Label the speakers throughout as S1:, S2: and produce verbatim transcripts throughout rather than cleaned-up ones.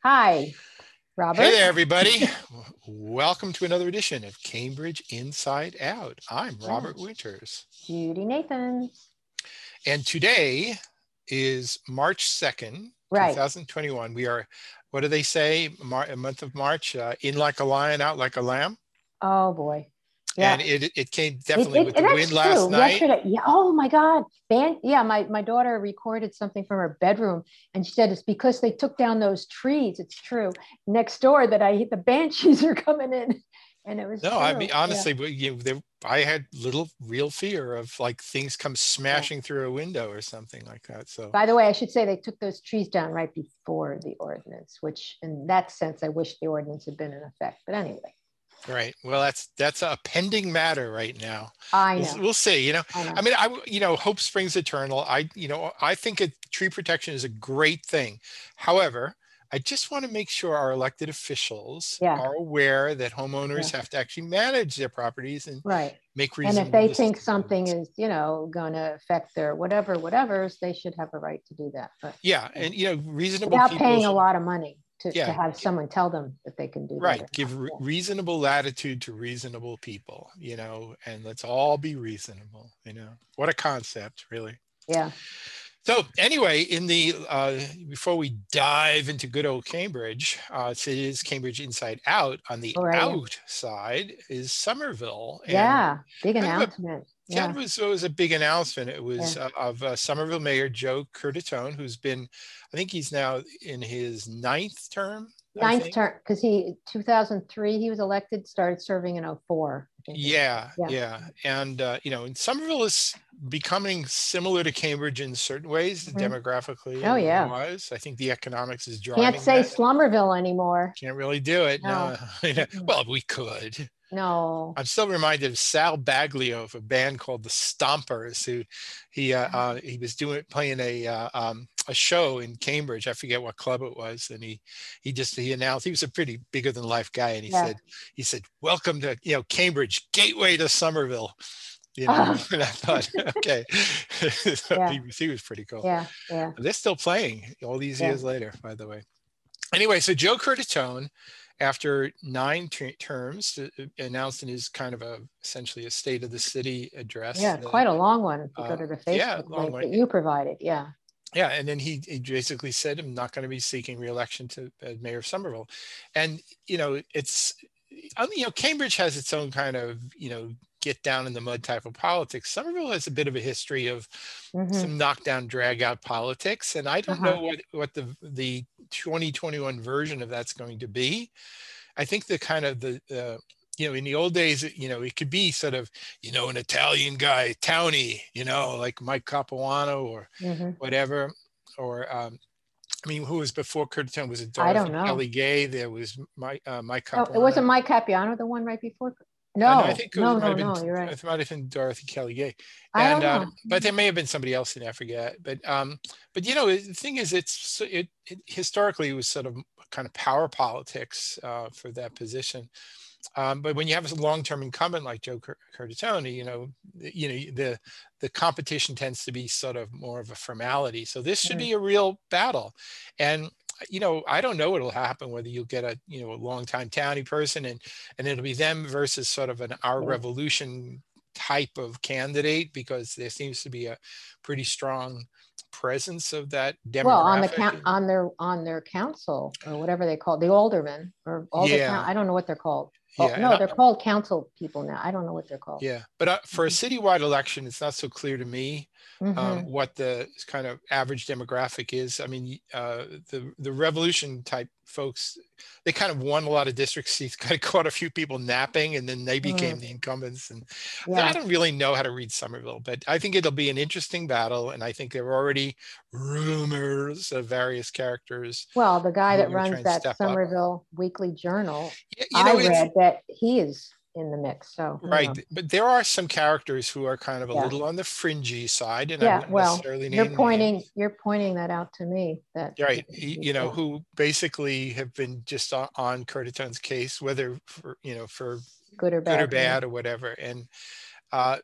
S1: Hi,
S2: Hey
S1: Robert.
S2: there, everybody. Welcome to another edition of Cambridge Inside Out. I'm
S1: Yeah,
S2: Robert Winters.
S1: Judy Nathans.
S2: And today is March second,
S1: Right.
S2: two thousand twenty-one. We are, what do they say, Mar- a month of March, uh, in like a lion, out like a lamb.
S1: Oh boy.
S2: And
S1: Yeah.
S2: it, it came
S1: It,
S2: definitely
S1: it,
S2: with
S1: it-
S2: the wind
S1: that's
S2: last
S1: true.
S2: night.
S1: Yesterday. Yeah. Oh my God. Ban yeah, my, my daughter recorded something from her bedroom and she said it's because they took down those trees. It's true. Next door that I the banshees are coming in. And it was
S2: No, I mean,
S1: true. Yeah.
S2: honestly, we- you, there, I had little real fear of like things come
S1: Yeah.
S2: smashing through a window or something like that. So.
S1: By the way, I should say they took those trees down right before the ordinance, which in that sense, I wish the ordinance had been in effect. But anyway,
S2: Right. Well, that's that's a pending matter right now.
S1: I
S2: We'll
S1: know.
S2: we'll see. You know,
S1: I
S2: I
S1: know.
S2: mean, I you know, hope springs eternal. I you know, I think it, tree protection is a great thing. However, I just want to make sure our elected officials
S1: Yeah.
S2: are aware that
S1: Yeah.
S2: homeowners have to actually manage their properties and
S1: Right.
S2: make
S1: And if
S2: reasonable
S1: they think something
S2: decisions.
S1: is, you know, going to affect their whatever, whatever's, they should have a right to do that. But
S2: Yeah,
S1: yeah,
S2: and you know, reasonable
S1: without
S2: people
S1: paying a
S2: should,
S1: lot of money to, to
S2: yeah,
S1: have someone tell them that they can do that
S2: right.
S1: or not.
S2: Give re reasonable latitude to reasonable people, you know, and let's all be reasonable, you know. What a concept, really.
S1: Yeah.
S2: So anyway, in the uh, before we dive into good old Cambridge, uh, so it is Cambridge Inside Out. On the
S1: Yeah. All right. Yeah.
S2: out side is Somerville, and
S1: Yeah. Big
S2: kind of a
S1: announcement.
S2: yeah, it
S1: Yeah.
S2: was, it was a big announcement. It
S1: Yeah.
S2: was uh, of uh, Somerville Mayor Joe Curtatone, who's been, I think he's now in his ninth term, I
S1: Ninth
S2: think.
S1: term, because he, two thousand three, he was elected, started serving in oh four. I think.
S2: Yeah,
S1: Yeah.
S2: yeah. And, uh, you know, and Somerville is becoming similar to Cambridge in certain ways,
S1: Mhm.
S2: demographically
S1: Oh,
S2: and
S1: yeah.
S2: otherwise. I think the economics is
S1: Can't
S2: driving
S1: say
S2: that.
S1: Slummerville anymore.
S2: Can't really do it.
S1: No.
S2: No.
S1: Mm-mm.
S2: Well, we could.
S1: No.
S2: I'm still reminded of Sal Baglio of a band called the Stompers, who he uh, uh, he was doing playing a uh, um, a show in Cambridge. I forget what club it was, and he he just he announced he was a pretty bigger than life guy, and he
S1: Yeah.
S2: said he said, "Welcome to you know Cambridge, gateway to Somerville." You know,
S1: Oh,
S2: and I thought, okay, so
S1: yeah.
S2: he was he was pretty cool.
S1: Yeah. Yeah.
S2: They're still playing all these
S1: Yeah.
S2: years later, by the way. Anyway, so Joe Curtatone, after nine ter- terms, uh, announced in his kind of a essentially a state of the city address
S1: Yeah,
S2: that,
S1: quite a long one if you go
S2: uh,
S1: to the
S2: yeah,
S1: Facebook
S2: long
S1: link
S2: way.
S1: that you provided. Yeah.
S2: Yeah, and then he, he basically said, "I'm not going to be seeking reelection to uh, mayor of Somerville," and you know, it's I mean, you know, Cambridge has its own kind of you know get down in the mud type of politics. Somerville has a bit of a history of
S1: Mm-hmm.
S2: some knockdown, drag out politics, and I don't know
S1: Uh-huh.
S2: what what the the twenty twenty-one version of that's going to be. I think the kind of the uh, you know in the old days, you know, it could be sort of you know an Italian guy, towny, you know, like Mike Capuano or
S1: Mm-hmm.
S2: whatever, or um, I mean, who was before Curtin? Was it
S1: I don't
S2: Dorothy
S1: know.
S2: Kelly Gay? There was Mike uh, Mike
S1: No, it wasn't
S2: Capuano.
S1: Mike Capiano, the one right before.
S2: Uh, no, I
S1: No,
S2: think it, was,
S1: no,
S2: it might
S1: no,
S2: have been
S1: no. You're right.
S2: it might have been Dorothy Kelly Gay,
S1: I
S2: and
S1: don't
S2: um,
S1: know.
S2: but there may have been somebody else in there, I forget. But um, but you know, the thing is, it's it, it historically it was sort of kind of power politics uh, for that position. Um, but when you have a long-term incumbent like Joe Curtatone, you know, you know the the competition tends to be sort of more of a formality. So this should
S1: Mm.
S2: be a real battle, and you know, I don't know what'll happen, whether you'll get a you know a longtime townie person and and it'll be them versus sort of an our
S1: Yeah.
S2: revolution type of candidate, because there seems to be a pretty strong presence of that
S1: Well, on the count
S2: demographic.
S1: on their on their council or whatever they call it, the aldermen or alder count.
S2: Yeah,
S1: I don't know what they're called. Oh
S2: yeah, and
S1: no,
S2: I,
S1: they're called council people now. I don't know what they're called.
S2: yeah, but uh, for a citywide election, it's not so clear to me um,
S1: Mm-hmm.
S2: what the kind of average demographic is. I mean, uh, the the revolution type folks, they kind of won a lot of district seats, kind of caught a few people napping, and then they became
S1: Mm.
S2: the incumbents. And I
S1: Yeah.
S2: don't really know how to read Somerville, but I think it'll be an interesting battle. And I think there are already rumors of various characters
S1: Well, the guy
S2: who are
S1: that
S2: going to try
S1: runs
S2: and
S1: that
S2: step up.
S1: Somerville Weekly Journal,
S2: Y- You
S1: I
S2: know, it's
S1: read that he is in the mix. So who
S2: right,
S1: knows?
S2: but there are some characters who are kind of a
S1: Yeah.
S2: little on the fringy side, and I
S1: Yeah.
S2: wouldn't
S1: Well,
S2: necessarily
S1: you're
S2: name
S1: pointing
S2: names.
S1: you're pointing that out to me that
S2: Right, y- you know,
S1: yeah.
S2: who basically have been just on, on Curtitone's case, whether for, you know, for
S1: Good or
S2: good or
S1: bad. Yeah.
S2: bad or whatever. And, uh,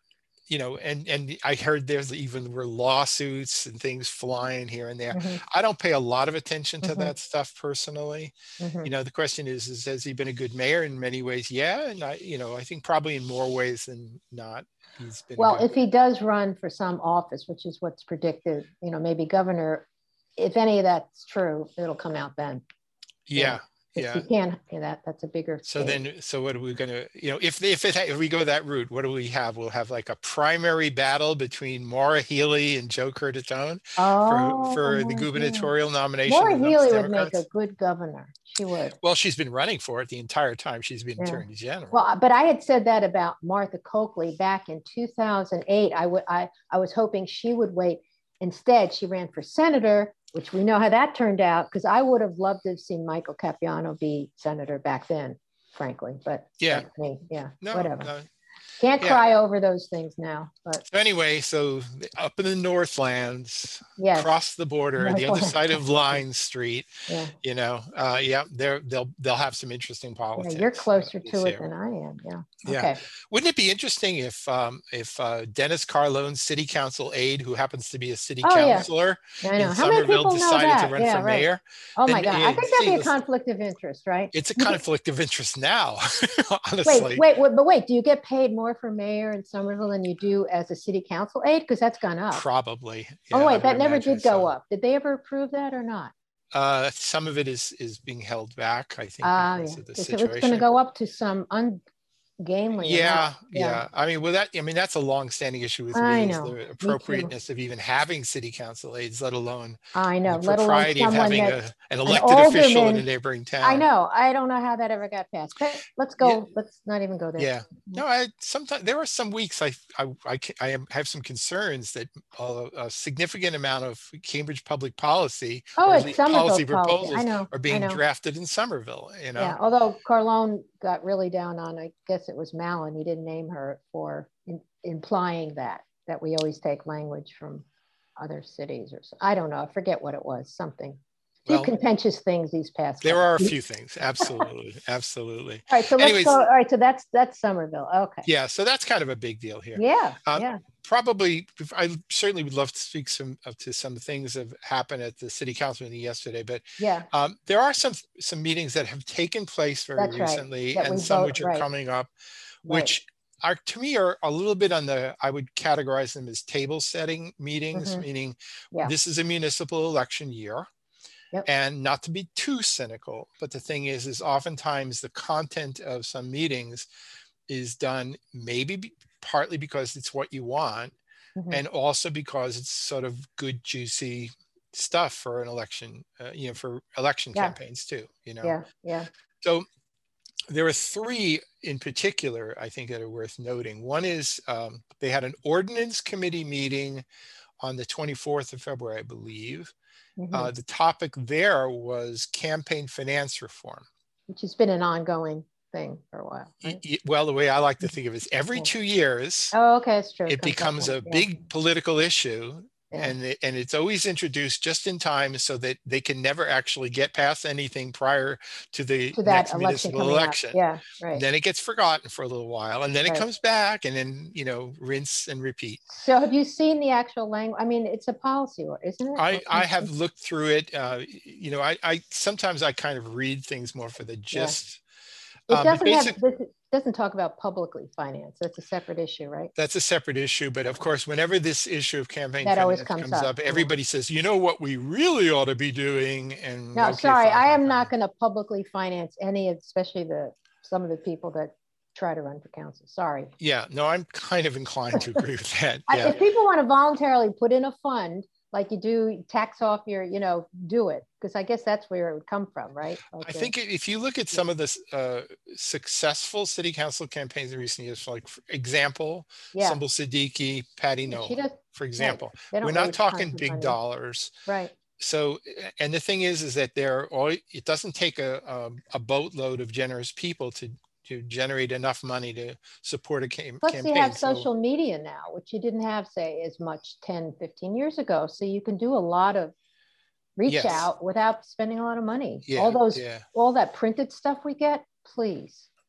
S2: you know, and and I heard there's even were lawsuits and things flying here and there.
S1: Mm-hmm.
S2: I don't pay a lot of attention to
S1: Mm-hmm.
S2: that stuff personally.
S1: Mm-hmm.
S2: You know, the question is, is has he been a good mayor? In many ways, yeah, and I, you know, I think probably in more ways than not, he's been
S1: Well,
S2: a good.
S1: if he does run for some office, which is what's predicted, you know, maybe governor, if any of that's true, it'll come out then.
S2: Yeah.
S1: Yeah.
S2: Yeah.
S1: You can, yeah, that that's a bigger.
S2: So
S1: state.
S2: then, so what are we going to, you know, if if it if we go that route, what do we have? We'll have like a primary battle between Maura Healey and Joe Curtatone
S1: oh,
S2: for for the
S1: Maura
S2: gubernatorial
S1: Healey.
S2: nomination
S1: Maura
S2: amongst
S1: Healey would
S2: Democrats.
S1: make a good governor. She would.
S2: Well, she's been running for it the entire time she's been
S1: Yeah.
S2: attorney general.
S1: Well, but I had said that about Martha Coakley back in two thousand eight. I would I I was hoping she would wait. Instead, she ran for senator, which we know how that turned out, because I would have loved to have seen Michael Capuano be senator back then, frankly. But
S2: yeah,
S1: that's me. Yeah,
S2: no,
S1: whatever.
S2: No.
S1: Can't
S2: Yeah.
S1: cry over those things now. But
S2: So anyway, so up in the Northlands,
S1: yes.
S2: across the border,
S1: Northlands.
S2: the other side of Line Street,
S1: yeah.
S2: you know, uh, yeah, they're they'll they'll have some interesting politics.
S1: Yeah, you're closer
S2: uh,
S1: to it
S2: year.
S1: than I am. Yeah.
S2: Yeah.
S1: Okay.
S2: Wouldn't it be interesting if um, if uh, Dennis Carlone's city council aide, who happens to be a city
S1: Oh, yeah.
S2: councilor
S1: I know.
S2: in
S1: How many
S2: Somerville,
S1: people know
S2: decided
S1: that?
S2: to run
S1: Yeah,
S2: for
S1: right.
S2: mayor?
S1: Oh my
S2: then,
S1: God.
S2: yeah,
S1: I think that'd
S2: see,
S1: be a
S2: listen,
S1: conflict of interest, right?
S2: It's a
S1: You
S2: conflict of interest now,
S1: get-
S2: honestly.
S1: Wait, wait, wait, but wait, do you get paid more for mayor in Somerville than you do as a city council aide? Because that's gone up.
S2: Probably.
S1: oh,
S2: yeah, I
S1: wait,
S2: would
S1: that never
S2: imagine
S1: did go
S2: so.
S1: up. Did they ever approve that or not?
S2: Uh, some of it is is being held back, I think,
S1: Ah,
S2: because
S1: yeah.
S2: of the
S1: So
S2: situation.
S1: it's going to go up to some ungainly
S2: Yeah,
S1: amount.
S2: yeah. I mean, well, that I mean, that's a long-standing issue with
S1: I
S2: me, is
S1: know.
S2: the
S1: Me too.
S2: appropriateness of even having city council aides, let alone
S1: I know,
S2: the
S1: let alone
S2: propriety of
S1: someone
S2: having
S1: that,
S2: a, an
S1: an
S2: elected official in
S1: alderman.
S2: a neighboring town.
S1: I know. I don't know how that ever got passed. But let's go.
S2: Yeah.
S1: Let's not even go there.
S2: Yeah. No, I sometimes there are some weeks I I I, ca- I am, have some concerns that uh, a significant amount of Cambridge public policy
S1: Oh,
S2: or
S1: it's
S2: le-
S1: Somerville
S2: policy
S1: policy.
S2: proposals
S1: I know.
S2: are
S1: I
S2: being
S1: know.
S2: drafted in Somerville. You know.
S1: Yeah. Although Carlone got really down on, I guess it was Malin. He didn't name her for in, implying that that we always take language from other cities or so. I don't know. I forget what it was. Something. Few
S2: Well,
S1: contentious things these past.
S2: there
S1: couple
S2: are a
S1: weeks.
S2: few things. Absolutely. Absolutely.
S1: All right. So
S2: Anyways,
S1: let's go. All right. So that's that's Somerville. Okay.
S2: yeah. So that's kind of a big deal here.
S1: Yeah.
S2: Um,
S1: yeah.
S2: Probably, I certainly would love to speak some uh, to some things that have happened at the city council meeting yesterday, but
S1: Yeah.
S2: um, there are some some meetings that have taken place very
S1: That's right.
S2: recently,
S1: That
S2: and
S1: we
S2: some
S1: vote-
S2: which are
S1: right.
S2: coming up,
S1: Right.
S2: which are to me are a little bit on the, I would categorize them as table setting meetings,
S1: Mhm.
S2: meaning
S1: Yeah.
S2: this is a municipal election year.
S1: Yep.
S2: And not to be too cynical, but the thing is, is oftentimes the content of some meetings is done maybe be, partly because it's what you want,
S1: Mhm.
S2: and also because it's sort of good, juicy stuff for an election, uh, you know, for election
S1: Yeah.
S2: campaigns too, you know.
S1: Yeah. Yeah.
S2: So there are three in particular, I think, that are worth noting. One is um, they had an ordinance committee meeting on the twenty-fourth of February, I believe.
S1: Mhm.
S2: Uh, the topic there was campaign finance reform.
S1: Which has been an ongoing thing for a while.
S2: Y-
S1: Right?
S2: y- Well, the way I like to think of it is every
S1: Yeah.
S2: two years,
S1: Oh, okay, it's true.
S2: it
S1: comes up
S2: becomes
S1: more.
S2: a
S1: Yeah.
S2: big political issue.
S1: Yeah.
S2: And, it, and it's always introduced just in time so that they can never actually get past anything prior to the
S1: to that
S2: next
S1: election
S2: municipal
S1: coming up.
S2: election.
S1: Yeah,
S2: And
S1: right.
S2: then it gets forgotten for a little while, and then it
S1: Right.
S2: comes back, and then, you know, rinse and repeat.
S1: So have you seen the actual language? I mean, it's a policy, or isn't it?
S2: I,
S1: Or
S2: I have
S1: something?
S2: looked through it. Uh, you know, I, I sometimes I kind of read things more for the gist.
S1: It
S2: Um, but
S1: doesn't have,
S2: basic-
S1: this- it doesn't talk about publicly finance. That's a separate issue, right?
S2: that's a separate issue. But of course, whenever this issue of campaign
S1: That always
S2: finance
S1: comes
S2: comes
S1: up,
S2: up,
S1: yeah.
S2: everybody says, you know what we really ought to be doing. And
S1: No,
S2: okay,
S1: sorry,
S2: fine,
S1: I
S2: fine,
S1: am
S2: fine.
S1: not going to publicly finance any, of- especially the, some of the people that try to run for council. Sorry.
S2: Yeah, no, I'm kind of inclined to agree with that.
S1: I-
S2: Yeah.
S1: If people want to voluntarily put in a fund, like you do, tax off your, you know, do it. Because I guess that's where it would come from, right?
S2: I
S1: Okay.
S2: think if you look at some of the uh, successful city council campaigns in recent years, like for example,
S1: Yeah,
S2: Sumbul Siddiqui, Patty
S1: Yeah, she
S2: Nolan,
S1: does-
S2: for example,
S1: they don't
S2: we're not
S1: raise
S2: talking
S1: tons of
S2: big
S1: money.
S2: dollars.
S1: Right.
S2: So, and the thing is, is that there all it doesn't take a, a a boatload of generous people to to generate enough money to support a cam-
S1: Plus
S2: campaign.
S1: you have
S2: So-
S1: social media now, which you didn't have, say, as much ten, fifteen years ago. So you can do a lot of reach
S2: Yes.
S1: out without spending a lot of money.
S2: Yeah,
S1: All those,
S2: yeah.
S1: all that printed stuff we get, please.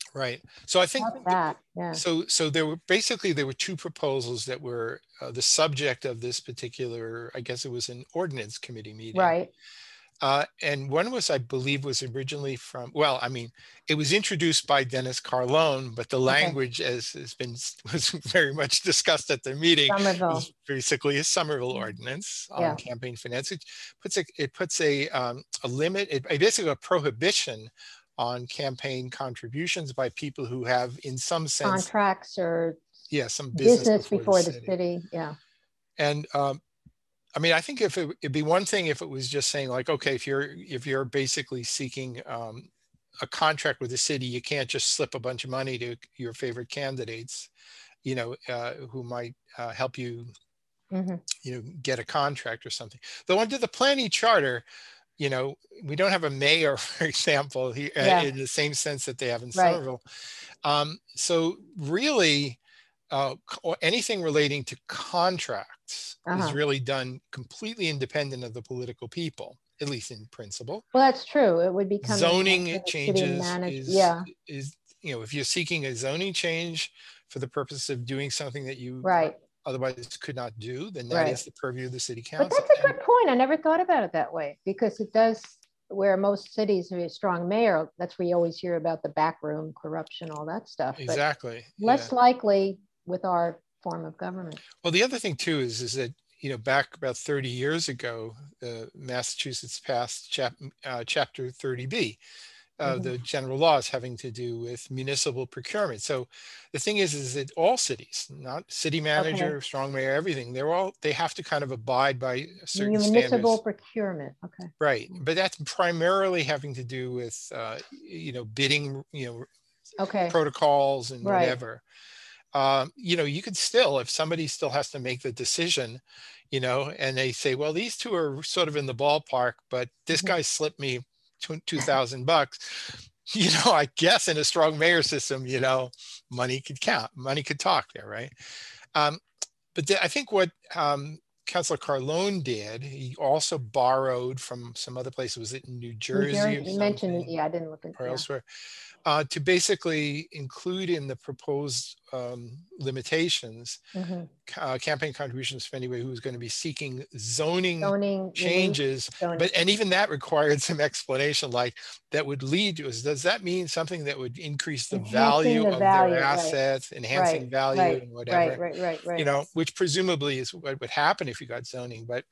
S2: Right. So I think
S1: About that, yeah.
S2: so. So there were basically there were two proposals that were uh, the subject of this particular. I guess it was an ordinance committee meeting.
S1: Right.
S2: Uh, and one was, I believe, was originally from, well, I mean, it was introduced by Dennis Carlone, but the
S1: Okay.
S2: language, as has been, was very much discussed at the meeting,
S1: Somerville.
S2: was basically a Somerville ordinance on
S1: Yeah.
S2: campaign finance. It puts a, it puts a, um, a limit, it, basically a prohibition on campaign contributions by people who have, in some sense,
S1: contracts or
S2: yeah, some business,
S1: business
S2: before,
S1: before
S2: the
S1: the
S2: city.
S1: city. Yeah.
S2: And um, I mean, I think if it, it'd be one thing if it was just saying like, okay, if you're if you're basically seeking um, a contract with the city, you can't just slip a bunch of money to your favorite candidates, you know, uh, who might uh, help you,
S1: Mm-hmm.
S2: you know, get a contract or something. Though under the planning charter, you know, we don't have a mayor, for example, he, uh,
S1: Yeah.
S2: in the same sense that they have in
S1: Right.
S2: Somerville. Um, so really, uh, or anything relating to contracts
S1: Uh-huh.
S2: is really done completely independent of the political people, at least in principle.
S1: Well, that's true. It would be coming
S2: Zoning
S1: from the city
S2: changes
S1: manager.
S2: is,
S1: Yeah.
S2: is, you know, if you're seeking a zoning change for the purpose of doing something that you
S1: Right.
S2: otherwise could not do, then that
S1: Right.
S2: is the purview of the city
S1: But
S2: council.
S1: that's a good point. I never thought about it that way, because it does, where most cities have a strong mayor, that's where you always hear about the backroom corruption, all that stuff. But
S2: Exactly.
S1: less
S2: Yeah.
S1: likely with our form of government.
S2: Well, the other thing too is, is that, you know, back about thirty years ago, uh, Massachusetts passed chap, uh, chapter thirty B, uh,
S1: Mhm.
S2: the general laws having to do with municipal procurement. So the thing is, is that all cities, not city manager,
S1: Okay.
S2: strong mayor, everything, they're all, they have to kind of abide by certain
S1: Municipal
S2: standards.
S1: procurement. Okay.
S2: Right. But that's primarily having to do with, uh, you know, bidding, you know,
S1: Okay.
S2: protocols and
S1: Right.
S2: whatever. Um, you know, you could still, if somebody still has to make the decision, you know, and they say, well, these two are sort of in the ballpark, but this
S1: Mhm.
S2: guy slipped me two, two thousand bucks. You know, I guess in a strong mayor system, you know, money could count, money could talk there, right? Um, but the, I think what um, Councilor Carlone did, he also borrowed from some other place. Was it in New
S1: New
S2: Jersey or
S1: Jersey, you mentioned it.
S2: something,
S1: Yeah, I didn't look at
S2: or
S1: yeah.
S2: elsewhere? Uh, to basically include in the proposed um, limitations,
S1: Mhm.
S2: uh, campaign contributions for anybody who's going to be seeking zoning
S1: Zoning
S2: changes.
S1: zoning.
S2: But and even that required some explanation, like that would lead to is, does that mean something that would increase the
S1: Enhancing
S2: value
S1: the
S2: of
S1: value,
S2: their
S1: right.
S2: assets, enhancing
S1: Right.
S2: value
S1: Right.
S2: and whatever,
S1: Right. Right. Right. Right.
S2: you know, which presumably is what would happen if you got zoning. But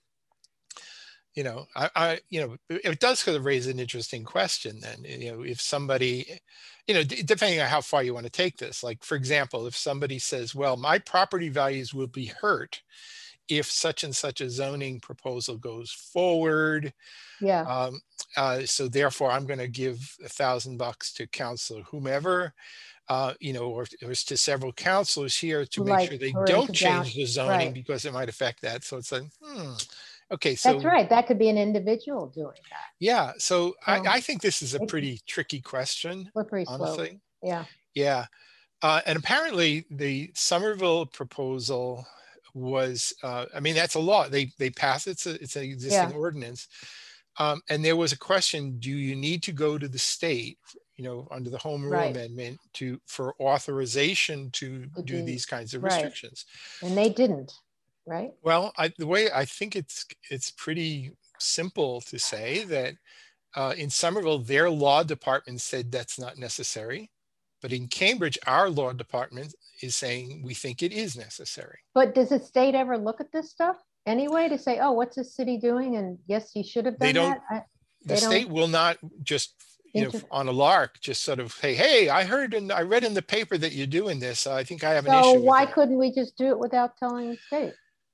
S2: you know, I, I, you know, it does sort of raise an interesting question then, you know, if somebody, you know, d- depending on how far you want to take this, like, for example, if somebody says, well, my property values will be hurt if such and such a zoning proposal goes forward.
S1: Yeah.
S2: Um, uh, so therefore I'm going to give a thousand bucks to councilor whomever, uh, you know, or, or to several councilors here to make
S1: Like
S2: sure they
S1: or
S2: don't
S1: into down-
S2: change the zoning
S1: right.
S2: because it might affect that. So it's like, hmm. Okay, so
S1: That's right. That could be an individual doing that.
S2: yeah, so I,
S1: So
S2: I think this is a
S1: it-
S2: pretty tricky question,
S1: slippery slope.
S2: honestly.
S1: Yeah.
S2: Yeah, uh, and apparently the Somerville proposal was, uh, I mean, that's a law. They they passed it. It's a, it's an existing
S1: Yeah.
S2: ordinance. Um, and there was a question: do you need to go to the state, you know, under the Home Rule
S1: Right.
S2: Amendment to for authorization to
S1: To
S2: do
S1: do-
S2: these kinds of
S1: right.
S2: restrictions?
S1: And they didn't, right?
S2: Well, I, the way I think it's it's pretty simple to say that uh, in Somerville, their law department said that's not necessary, but in Cambridge, our law department is saying we think it is necessary.
S1: But does the state ever look at this stuff anyway to say, oh, what's this city doing? And yes, you should have done
S2: They don't.
S1: that. I,
S2: The
S1: they
S2: state
S1: don't
S2: will not just, you know,
S1: inter-
S2: on a lark, just sort of say, hey, I heard and I read in the paper that you're doing this. I think I have an
S1: So
S2: issue with
S1: why
S2: that.
S1: couldn't we just do it without telling the state?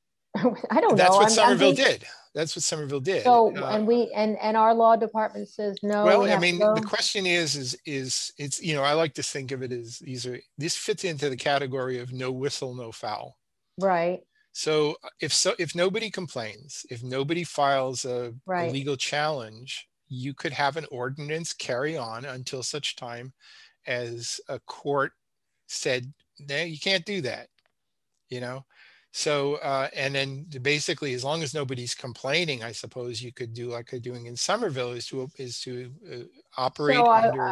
S1: I don't
S2: That's
S1: know.
S2: what
S1: I'm- I'm
S2: Somerville
S1: being-
S2: did. That's what Somerville did.
S1: So
S2: Uh,
S1: and we and and our law department says no.
S2: Well,
S1: we
S2: I
S1: have
S2: mean,
S1: to go.
S2: the question is, is, is it's, you know, I like to think of it as these are, this fits into the category of no whistle, no foul.
S1: Right.
S2: So if so, if nobody complains, if nobody files a, a
S1: Right.
S2: legal challenge, you could have an ordinance carry on until such time as a court said, no, you can't do that, you know? So, uh, and then basically, as long as nobody's complaining, I suppose you could do like they're doing in Somerville is to, is to uh, operate
S1: So I,
S2: under.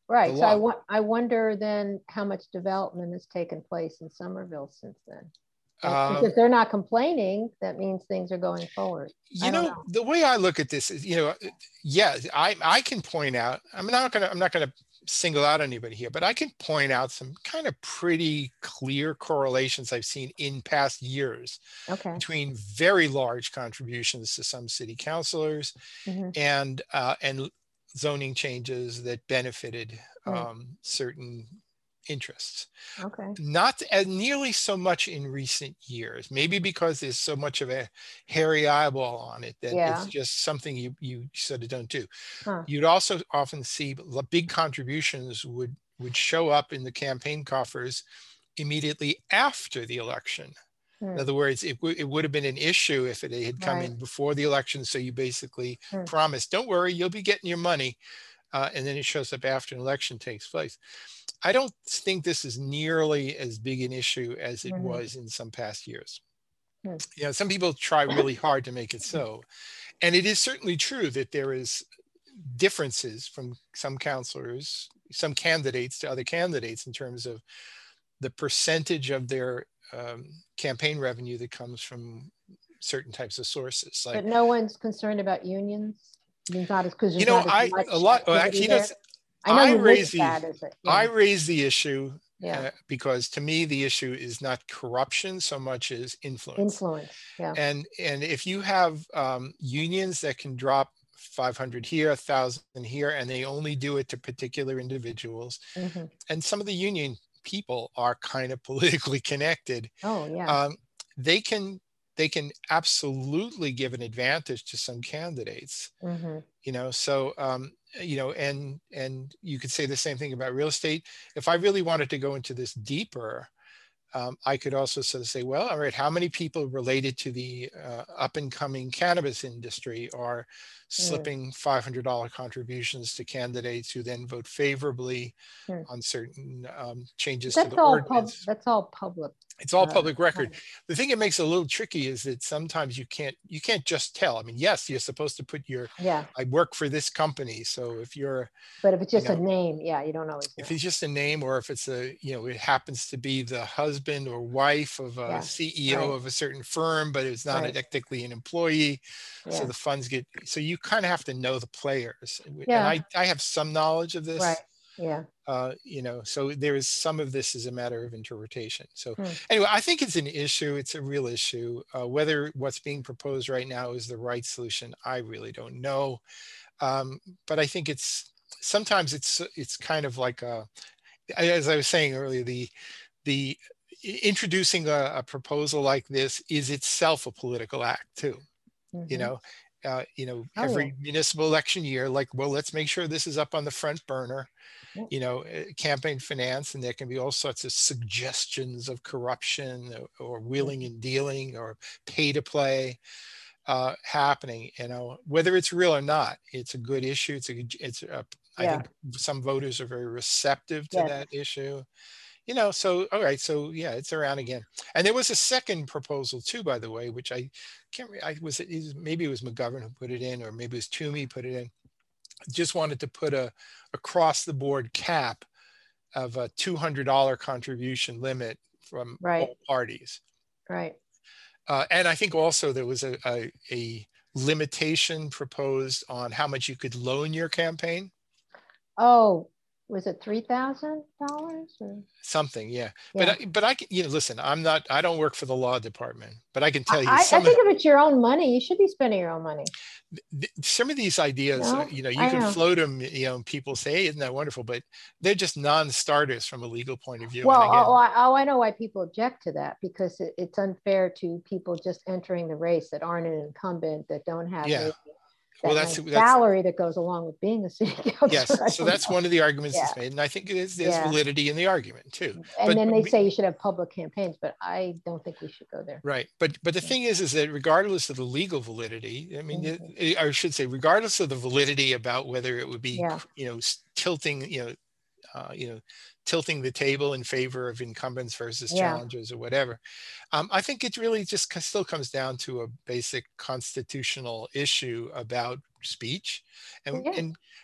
S1: Right.
S2: the
S1: So I,
S2: law.
S1: wa- I wonder then how much development has taken place in Somerville since then. That,
S2: Um,
S1: because they're not complaining, that means things are going forward. I
S2: you
S1: don't
S2: know,
S1: know.
S2: the way I look at this is, you know, yeah, I I can point out. I'm not gonna I'm not gonna single out anybody here, but I can point out some kind of pretty clear correlations I've seen in past years
S1: Okay.
S2: between very large contributions to some city councilors
S1: Hmm.
S2: and uh, and zoning changes that benefited
S1: Mm.
S2: um, certain interests.
S1: Okay.
S2: Not as nearly so much in recent years, maybe because there's so much of a hairy eyeball on it that it's
S1: Yeah.
S2: just something you you sort of don't do.
S1: Huh.
S2: You'd also often see the big contributions would would show up in the campaign coffers immediately after the election. In
S1: Mm.
S2: other words, it, w- it would have been an issue if it had come
S1: Right.
S2: in before the election. So you basically
S1: Mm.
S2: promise, don't worry, you'll be getting your money. Uh, and then it shows up after an election takes place. I don't think this is nearly as big an issue as it
S1: Hmm.
S2: was in some past years.
S1: Mm.
S2: You know, some people try really hard to make it so. And it is certainly true that there is differences from some counselors, some candidates to other candidates in terms of the percentage of their um, campaign revenue that comes from certain types of sources. Like,
S1: But no one's concerned about unions. There's not as because
S2: you
S1: there's
S2: know,
S1: not as
S2: I a
S1: much
S2: lot. Well,
S1: activity
S2: actually, you know,
S1: there. I know
S2: I
S1: you
S2: raise
S1: list
S2: the
S1: that as a
S2: I
S1: yeah,
S2: raise the issue
S1: yeah,
S2: uh, because to me the issue is not corruption so much as influence.
S1: influence. Yeah.
S2: And and if you have um, unions that can drop five hundred here, a thousand here, and they only do it to particular individuals,
S1: Hmm.
S2: and some of the union people are kind of politically connected,
S1: Oh yeah.
S2: um, they can they can absolutely give an advantage to some candidates.
S1: Hmm.
S2: You know, so um, you know, and and you could say the same thing about real estate. If I really wanted to go into this deeper, um, I could also sort of say, well, all right, how many people related to the uh, up and coming cannabis industry are
S1: Mm.
S2: slipping five hundred dollars contributions to candidates who then vote favorably
S1: Mm.
S2: on certain um, changes to
S1: That's
S2: the
S1: all pub.
S2: ordinance?
S1: That's all public.
S2: It's all
S1: Uh,
S2: public record. The thing it makes it a little tricky is that sometimes you can't you can't just tell. I mean, yes, you're supposed to put your
S1: yeah,
S2: I work for this company. So if you're,
S1: but if it's
S2: you
S1: just a
S2: know,
S1: name, yeah, you don't always know.
S2: if it's just a name or if it's a, you know, it happens to be the husband or wife of a
S1: Yeah.
S2: C E O
S1: Right.
S2: of a certain firm, but it's not
S1: Right.
S2: technically an employee. So
S1: Yeah.
S2: the funds get, so you kind of have to know the players. And
S1: Yeah.
S2: I, I have some knowledge of
S1: Right.
S2: this,
S1: Yeah.
S2: uh, you know, so there is some of this is a matter of interpretation. So
S1: Hmm.
S2: anyway, I think it's an issue. It's a real issue. Uh, whether what's being proposed right now is the right solution, I really don't know. Um, but I think it's sometimes it's it's kind of like a, as I was saying earlier, the the introducing a, a proposal like this is itself a political act too. You
S1: Hmm.
S2: know, uh, you know,
S1: Oh yeah.
S2: every municipal election year, like, well, let's make sure this is up on the front burner.
S1: Yeah.
S2: You know, uh, campaign finance, and there can be all sorts of suggestions of corruption or, or wheeling
S1: Mhm.
S2: and dealing or pay to play uh, happening. You know, whether it's real or not, it's a good issue. It's a, it's a, I
S1: Yeah.
S2: think some voters are very receptive to
S1: Yes.
S2: that issue. You know, so all right, so yeah, it's around again. And there was a second proposal too, by the way, which I can't. re- I was it was- maybe it was McGovern who put it in, or maybe it was Toomey put it in. Just wanted to put a across the board cap of a two hundred dollars contribution limit from
S1: Right.
S2: all parties.
S1: Right.
S2: Uh, and I think also there was a, a, a limitation proposed on how much you could loan your campaign.
S1: Oh, was it three thousand dollars or?
S2: Something, yeah. But
S1: Yeah.
S2: I, but I can, you know, listen, I'm not, I don't work for the law department, but I can tell you
S1: I, I
S2: some of
S1: think if it's your own money, you should be spending your own money.
S2: th- some of these ideas, uh,
S1: No,
S2: you know, you
S1: I
S2: can
S1: know.
S2: float them, you know, and people say, hey, isn't that wonderful? But they're just non-starters from a legal point of view.
S1: Well,
S2: And
S1: oh,
S2: again,
S1: I, oh, I know why people object to that because it, it's unfair to people just entering the race that aren't an incumbent, that don't have
S2: yeah,
S1: maybe
S2: well,
S1: that
S2: that's,
S1: nice
S2: that's,
S1: salary that goes along with being a city
S2: yes.
S1: councilor. I
S2: So
S1: don't
S2: that's
S1: know.
S2: one of the arguments
S1: Yeah.
S2: that's made. And I think it is, there's
S1: Yeah.
S2: validity in the argument too.
S1: And
S2: But,
S1: then
S2: but
S1: they
S2: we-
S1: say you should have public campaigns, but I don't think we should go there.
S2: right. But, but the
S1: Yeah.
S2: thing is, is that regardless of the legal validity, I mean,
S1: Mhm.
S2: it- I should say, regardless of the validity about whether it would be,
S1: Yeah.
S2: you know, s- tilting, you know, uh, you know, tilting the table in favor of incumbents versus
S1: Yeah.
S2: challengers or whatever. Um, I think it really just c- still comes down to a basic constitutional issue about speech, and
S1: Yeah.
S2: and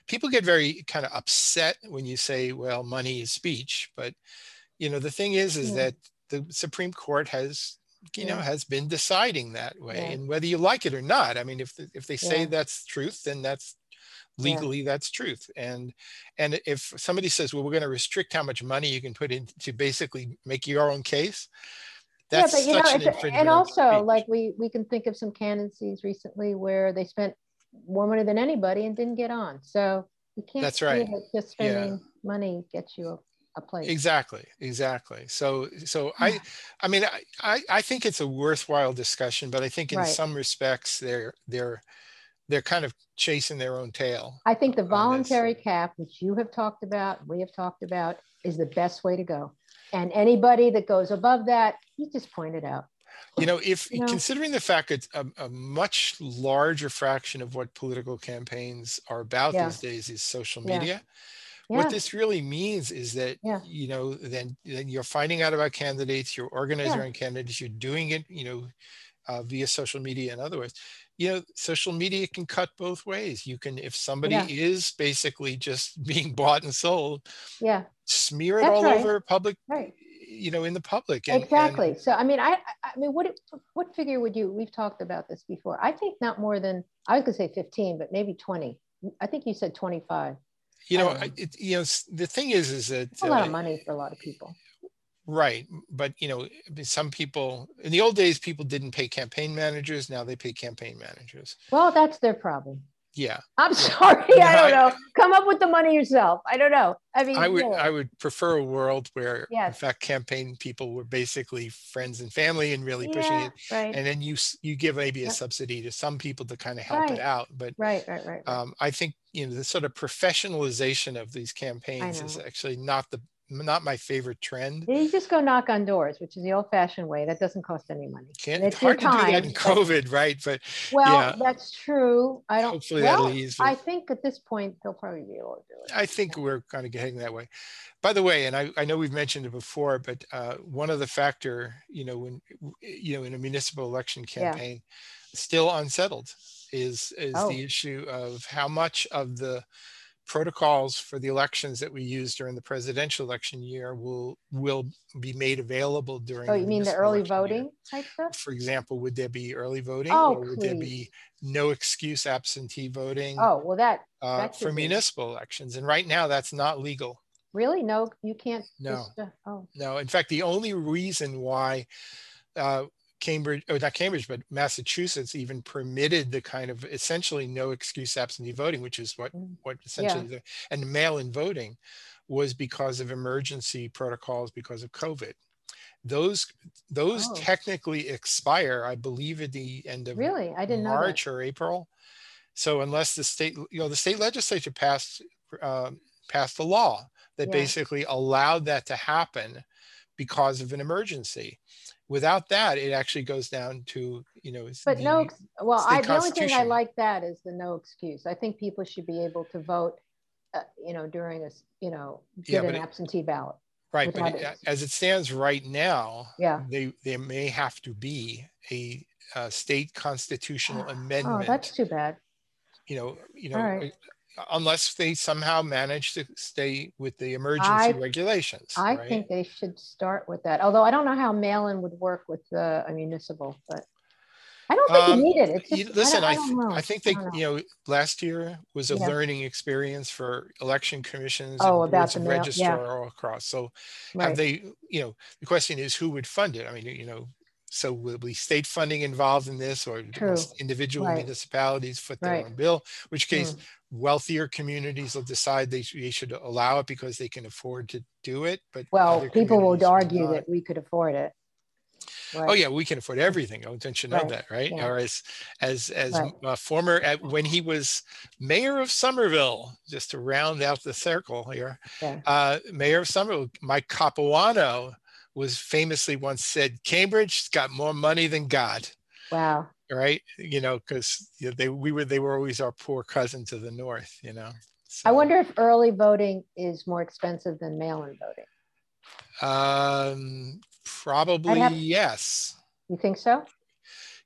S2: people get very kind of upset when you say, well, money is speech. But, you know, the thing is, is
S1: Yeah.
S2: that the Supreme Court has, you know,
S1: Yeah.
S2: has been deciding that way.
S1: Yeah.
S2: And whether you like it or not, I mean, if, if they say
S1: Yeah.
S2: that's truth, then that's
S1: Yeah.
S2: legally that's truth. And, and if somebody says, well, we're going to restrict how much money you can put in to basically make your own case,
S1: Yeah,
S2: that's
S1: but you know,
S2: such an
S1: it's, and
S2: infringement on
S1: also
S2: speech.
S1: like we we can think of some candidacies recently where they spent more money than anybody and didn't get on. So you can't
S2: That's
S1: say
S2: right.
S1: that just
S2: Yeah.
S1: spending money gets you a, a place.
S2: Exactly, exactly. So, so I, I mean, I, I, I think it's a worthwhile discussion, but I think in
S1: Right.
S2: some respects they're, they're, they're kind of chasing their own tail.
S1: I think the
S2: on this.
S1: voluntary cap, which you have talked about, we have talked about, is the best way to go. And anybody that goes above that, he just pointed out.
S2: You know, if
S1: You know?
S2: considering the fact that a, a much larger fraction of what political campaigns are about
S1: Yeah.
S2: these days is social
S1: Yeah.
S2: media,
S1: Yeah.
S2: what this really means is that,
S1: Yeah.
S2: you know, then, then you're finding out about candidates, you're organizing
S1: Yeah.
S2: on candidates, you're doing it, you know, uh, via social media and other ways. You know, social media can cut both ways. You can, if somebody
S1: Yeah.
S2: is basically just being bought and sold,
S1: Yeah.
S2: smear it
S1: That's
S2: all
S1: right.
S2: over public,
S1: Right.
S2: you know, in the public. And,
S1: exactly.
S2: And,
S1: so, I mean, I, I mean, what, what figure would you, we've talked about this before. I think not more than, I was gonna say fifteen, but maybe twenty. I think you said twenty-five.
S2: you know,
S1: know.
S2: it, you know, the thing is, is that
S1: It's a lot
S2: uh,
S1: of money for a lot of people.
S2: right. But, you know, some people in the old days, people didn't pay campaign managers. Now they pay campaign managers.
S1: Well, that's their problem.
S2: Yeah.
S1: I'm sorry.
S2: No,
S1: I don't
S2: I-
S1: know. Come up with the money yourself. I don't know. I mean,
S2: I would
S1: really.
S2: I would prefer a world where, in
S1: Yes.
S2: fact, campaign people were basically friends and family and really pushing
S1: Yeah,
S2: it,
S1: right.
S2: and then you s- you give maybe a
S1: Yep.
S2: subsidy to some people to kind of help
S1: Right.
S2: it out. But
S1: Right, right, right, right.
S2: um, I think, you know, the sort of professionalization of these campaigns is
S1: know.
S2: actually not the not my favorite trend.
S1: You just go knock on doors, which is the old-fashioned way. That doesn't cost any money.
S2: Can't,
S1: And
S2: it's
S1: it's your
S2: hard to do that
S1: time,
S2: in
S1: but-
S2: COVID, right? But
S1: Well,
S2: yeah,
S1: that's true. I don't.
S2: hopefully
S1: well,
S2: that'll ease.
S1: I
S2: But
S1: think at this point they'll probably be able to do it.
S2: I think we're kind of heading that way. By the way, and I, I know we've mentioned it before, but uh, one of the factor, you know, when, you know, in a municipal election campaign, still unsettled is, is
S1: Oh.
S2: the issue of how much of the protocols for the elections that we use during the presidential election year will, will be made available during
S1: Oh,
S2: the
S1: you mean the
S2: municipal
S1: early
S2: election year.
S1: voting type stuff?
S2: For example, would there be early voting,
S1: Oh,
S2: or would there
S1: please.
S2: be no excuse absentee voting
S1: Oh, well, that,
S2: uh,
S1: that
S2: for
S1: should be.
S2: municipal elections? And right now that's not legal.
S1: Really? No, you can't.
S2: No.
S1: Just, uh, oh,
S2: No, in fact, the only reason why uh, Cambridge, or not Cambridge, but Massachusetts even permitted the kind of essentially no excuse absentee voting, which is what,
S1: Mm.
S2: what essentially, the, and mail-in voting, was because of emergency protocols because of COVID. Those, those
S1: Oh.
S2: technically expire, I believe, at the end of
S1: really? I didn't know that.
S2: March or April. So unless the state, you know, the state legislature passed, uh, passed a law that
S1: Yeah.
S2: basically allowed that to happen because of an emergency. Without that, it actually goes down to, you know,
S1: But
S2: the
S1: no, ex- well,
S2: state
S1: I, the only thing I
S2: constitution.
S1: like that is the no excuse. I think people should be able to vote, uh, you know, during a, s- you know,
S2: Yeah,
S1: get
S2: but
S1: an
S2: it-
S1: absentee ballot.
S2: Right, but
S1: without
S2: it-
S1: it.
S2: as it stands right now,
S1: Yeah.
S2: they there may have to be a, uh state constitutional amendment.
S1: Oh, that's too bad.
S2: You know, you
S1: All
S2: know,
S1: right.
S2: uh, unless they somehow manage to stay with the emergency
S1: I-
S2: regulations.
S1: I
S2: right?
S1: think they should start with that. Although I don't know how mail-in would work with uh, a municipal, but I don't think
S2: Um,
S1: you need it. It's
S2: You-
S1: just,
S2: Listen,
S1: I,
S2: I,
S1: don't- I
S2: th-
S1: don't know.
S2: I think they,
S1: I don't know.
S2: you know, last year was a
S1: Yeah.
S2: learning experience for election commissions
S1: Oh,
S2: and
S1: about
S2: boards
S1: the
S2: of
S1: mail-
S2: registrar
S1: yeah.
S2: all across. So
S1: Right.
S2: have they, you know, the question is who would fund it? I mean, you know, so will be state funding involved in this, or
S1: True.
S2: must individual
S1: Right.
S2: municipalities foot their
S1: Right.
S2: own bill, which case
S1: Mm.
S2: wealthier communities will decide they, sh- they should allow it because they can afford to do it. But
S1: Well,
S2: other
S1: people would
S2: communities will
S1: argue
S2: not.
S1: that we could afford it.
S2: Oh
S1: Right.
S2: yeah, we can afford everything. Oh, don't you know
S1: Right,
S2: that, right?
S1: yeah.
S2: Or as as as
S1: Right.
S2: uh, former at, when he was mayor of Somerville, just to round out the circle here,
S1: Yeah.
S2: uh, mayor of Somerville, Mike Capuano was famously once said, "Cambridge's got more money than God."
S1: Wow.
S2: Right? You know, because you know, they we were they were always our poor cousin to the north. You know. So,
S1: I wonder if early voting is more expensive than mail-in voting.
S2: Um, probably
S1: have-
S2: yes.
S1: You think so?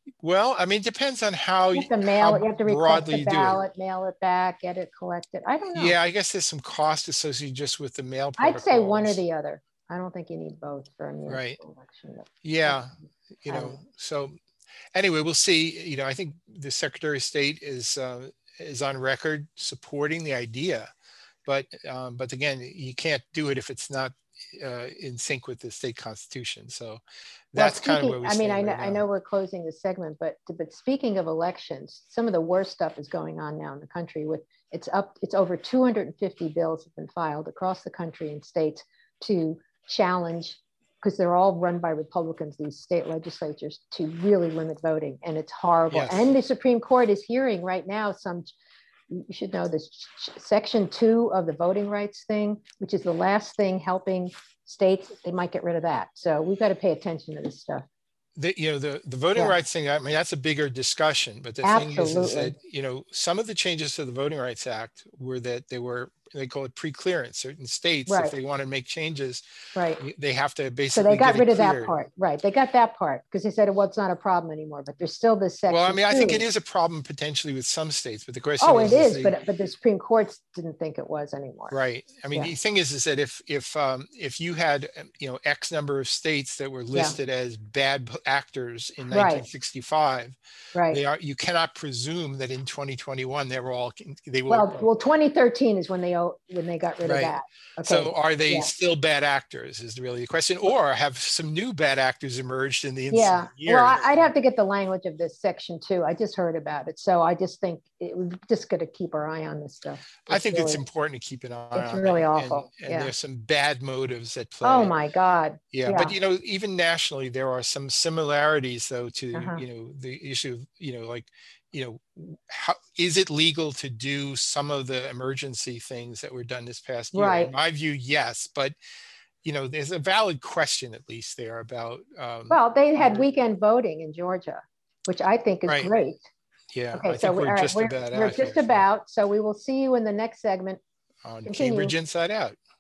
S2: Well, I mean, it depends on how
S1: You have to
S2: how
S1: mail it, you have to request
S2: broadly
S1: the
S2: you do it.
S1: ballot, mail it back, get it collected. I don't know.
S2: Yeah, I guess there's some cost associated just with the mail
S1: I'd say one or
S2: protocols.
S1: the other. I don't think you need both for a
S2: Right.
S1: municipal election. But
S2: Yeah. You
S1: I
S2: know,
S1: don't know.
S2: so anyway, we'll see. You know, I think the Secretary of State is uh, is on record supporting the idea, but um, but again, you can't do it if it's not uh, in sync with the state constitution. So
S1: Well,
S2: that's kind of
S1: speaking,
S2: where we
S1: I mean, I
S2: stand
S1: know,
S2: right
S1: I
S2: now.
S1: know we're closing this segment, but but speaking of elections, some of the worst stuff is going on now in the country. With it's up, it's over two hundred fifty bills have been filed across the country in states to challenge, because they're all run by Republicans, these state legislatures, to really limit voting, and it's horrible.
S2: Yes.
S1: And the Supreme Court is hearing right now some. You should know this, section two of the voting rights thing, which is the last thing helping states. They might get rid of that. So we've got to pay attention to this stuff.
S2: The, you know, the, the voting
S1: Yeah.
S2: rights thing, I mean, that's a bigger discussion, but the thing is, is
S1: Absolutely.
S2: that, you know, some of the changes to the Voting Rights Act were that they were, they call it pre-clearance. Certain states, if
S1: Right.
S2: they want to make changes,
S1: Right.
S2: they have to
S1: So
S2: basically
S1: they got
S2: get
S1: rid
S2: it
S1: of that
S2: cleared.
S1: part. Right. They got that part because they said, well, it's not a problem anymore, but there's still this section.
S2: Well, I mean, I think
S1: two.
S2: it is a problem potentially with some states, but the question
S1: Oh,
S2: is,
S1: it
S2: is
S1: is,
S2: they,
S1: but but the Supreme Court didn't think it was anymore.
S2: right. I mean,
S1: Yeah.
S2: the thing is, is that if if um, if you had um, you know X number of states that were listed as bad p- actors in
S1: Right.
S2: nineteen sixty-five,
S1: Right.
S2: they are. You cannot presume that in twenty twenty-one they were all they will.
S1: Well, well, twenty thirteen is when they o- when they got rid
S2: Right.
S1: of that. Okay.
S2: So are they
S1: Yeah.
S2: still bad actors is really the question, or have some new bad actors emerged in the ensuing
S1: Yeah.
S2: years?
S1: Well, I- I'd have to get the language of this section two. I just heard about it, so I just think it, we've just got to keep our eye on this stuff.
S2: I
S1: It's
S2: think it's
S1: really-
S2: important to keep an eye
S1: It's
S2: on
S1: really
S2: it.
S1: awful.
S2: And, and
S1: Yeah.
S2: there's some bad motives at play.
S1: Oh my God.
S2: Yeah,
S1: Yeah.
S2: but you know, even nationally, there are some similarities though to
S1: Uh-huh.
S2: you know the issue of you know like you know how is it legal to do some of the emergency things that were done this past year?
S1: Right.
S2: In my view, yes, but you know, there's a valid question at least there about. Um,
S1: Well, they had
S2: whether-
S1: weekend voting in Georgia, which I think is
S2: Right.
S1: great.
S2: Yeah,
S1: Okay,
S2: I
S1: so
S2: think
S1: we-
S2: we're
S1: all right,
S2: just
S1: we're,
S2: about
S1: we're
S2: out
S1: just
S2: here
S1: about. So we will see you in the next segment.
S2: on
S1: Continue.
S2: Cambridge Inside Out.